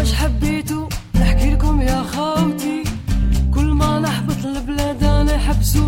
حبيتو نحكي لكم يا خاوتي، كل ما نحبط البلاد انا حبسو